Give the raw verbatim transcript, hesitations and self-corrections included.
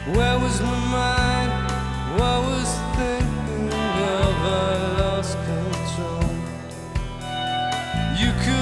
Where was my mind? What was thinking of? I lost control. You could